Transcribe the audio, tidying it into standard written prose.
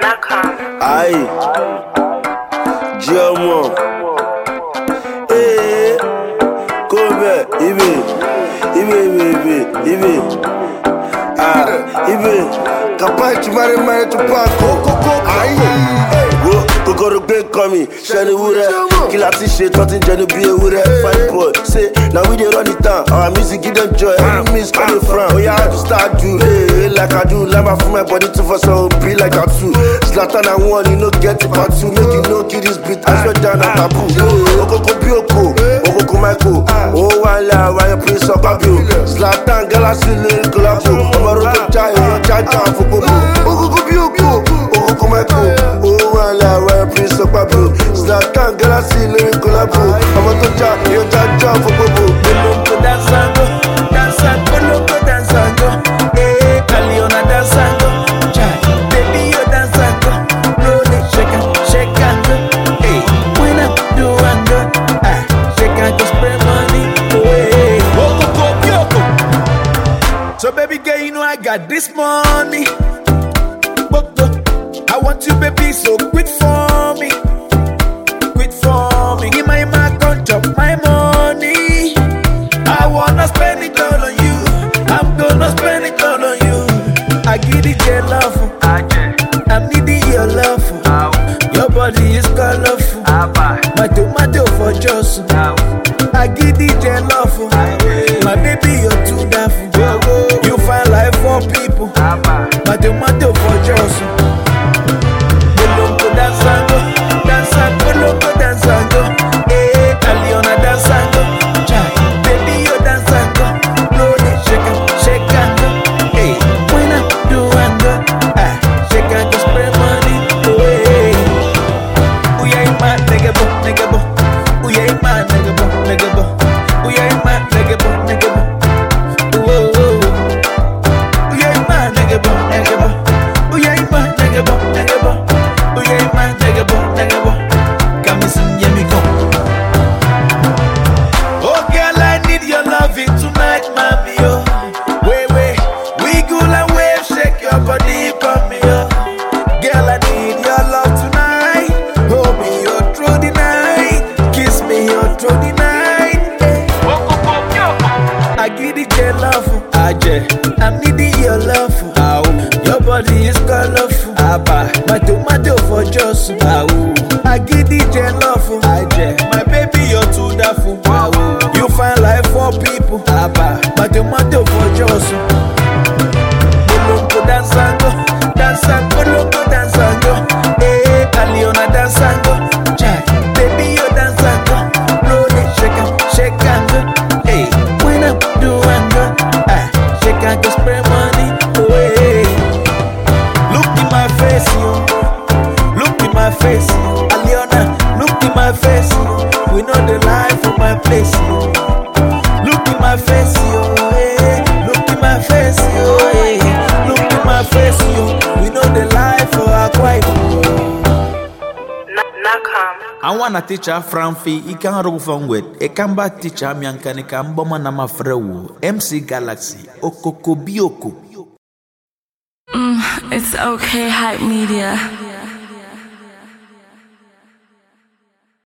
Aye, Giomo. Hey, Kobe, Ibe. Ibe. Capaz de mare tu paco. Aye. Go to big coming, Shani Wood, Kilati shit, nothing Jenny be a wood, fine boy. Say, now we dey run it down, our music give them joy, every miss coming from. Oh yeah, I just start do, hey, like I do, lava for my body to for some, be like I too. Zlatan and one, you know, get it part two, make you know, kill this beat, I swear down at taboo. Oko Bioko, Oko Michael, oh, why you play so babio? Zlatan, Galaxy, little collabo, Omaro, Jaja, for Bobo, Oko Bioko, Oko Michael, oh, why Prince of Babu, Zlatan, Galaxy, lyric collabo. I'm a toucher, you're Jaja for Bobo. Colombo danzando, Colombo danzando. Caliona danzando, baby you're danzando. Roll it, shake and hey, when I'm doing good, shake and just spray money away. So baby girl, you know I got this money. I want you, baby, so quit for me. Give my account up my money. I wanna spend it all on you. I'm gonna spend it all on you. I give it your love. I'm needing your love. Your body is colorful. My tomato for just. I give it your love. My baby, you're too daft. You find life for people. My tomato for just. Danzando, Caliona danzando, baby you're danzando, roll it, shake and hey, when I'm doing good, shake and just spray money away. Ooh yeah, my nigga bo, ooh yeah, my nigga bo, ooh yeah, my nigga bo, ooh yeah, my nigga bo, ooh yeah, my nigga bo, ooh yeah, my nigga bo. Oh girl, I need your loving tonight, mommy. Oh, wait, wiggle and wave, shake your body for me. Oh, girl, I need your love tonight. Hold me your through the night, kiss me your through the night. Hey. I give it your love, I'm needing your love. Your body is colorful. My tomato for just. I give it your love, my baby you're too daffy. You find life for people, my tomato for just. Colombo danzando, Caliona danzando, baby you're danzando, roll it, shake and hey, when I'm doing good, shake and just spray money away. Look in my face, Aliona, look in my face, we know the life of my place. Look in my face, look in my face, look in my face, we know the life of our quiet. I wanna teach her from fee, he can roll from with a camba teacher, Miankanika, Boma Nama Frewo, MC Galaxy, Okoko Bioko. It's okay, hype media.